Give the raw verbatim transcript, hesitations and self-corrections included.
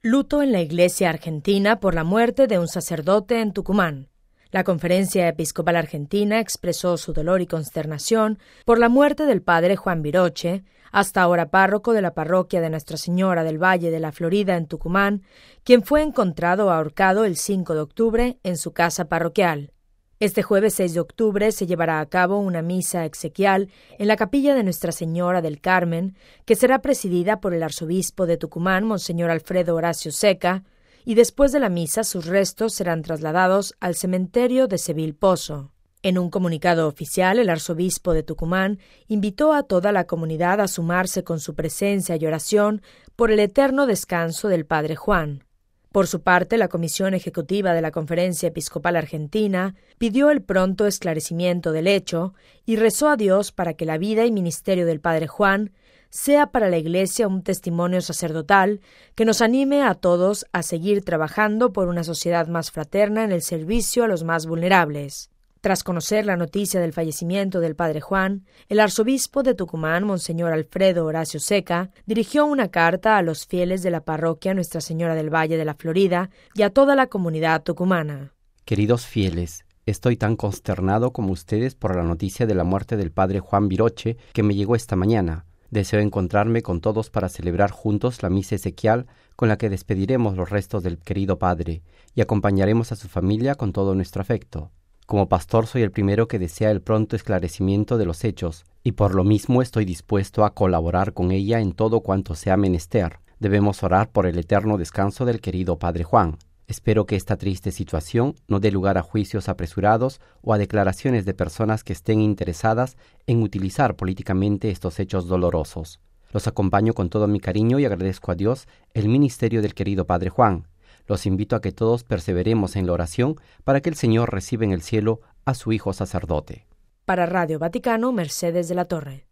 Luto en la Iglesia argentina por la muerte de un sacerdote en Tucumán. La Conferencia Episcopal Argentina expresó su dolor y consternación por la muerte del padre Juan Viroche, hasta ahora párroco de la parroquia de Nuestra Señora del Valle de la Florida en Tucumán, quien fue encontrado ahorcado el cinco de octubre en su casa parroquial. Este jueves seis de octubre se llevará a cabo una misa exequial en la capilla de Nuestra Señora del Carmen, que será presidida por el arzobispo de Tucumán, Monseñor Alfredo Horacio Seca, y después de la misa sus restos serán trasladados al cementerio de Seville Pozo. En un comunicado oficial, el arzobispo de Tucumán invitó a toda la comunidad a sumarse con su presencia y oración por el eterno descanso del padre Juan. Por su parte, la Comisión Ejecutiva de la Conferencia Episcopal Argentina pidió el pronto esclarecimiento del hecho y rezó a Dios para que la vida y ministerio del padre Juan sea para la Iglesia un testimonio sacerdotal que nos anime a todos a seguir trabajando por una sociedad más fraterna en el servicio a los más vulnerables. Tras conocer la noticia del fallecimiento del padre Juan, el arzobispo de Tucumán, Monseñor Alfredo Horacio Seca, dirigió una carta a los fieles de la parroquia Nuestra Señora del Valle de la Florida y a toda la comunidad tucumana. Queridos fieles, estoy tan consternado como ustedes por la noticia de la muerte del padre Juan Viroche que me llegó esta mañana. Deseo encontrarme con todos para celebrar juntos la misa exequial con la que despediremos los restos del querido padre y acompañaremos a su familia con todo nuestro afecto. Como pastor soy el primero que desea el pronto esclarecimiento de los hechos, y por lo mismo estoy dispuesto a colaborar con ella en todo cuanto sea menester. Debemos orar por el eterno descanso del querido padre Juan. Espero que esta triste situación no dé lugar a juicios apresurados o a declaraciones de personas que estén interesadas en utilizar políticamente estos hechos dolorosos. Los acompaño con todo mi cariño y agradezco a Dios el ministerio del querido padre Juan. Los invito a que todos perseveremos en la oración para que el Señor reciba en el cielo a su Hijo sacerdote. Para Radio Vaticano, Mercedes de la Torre.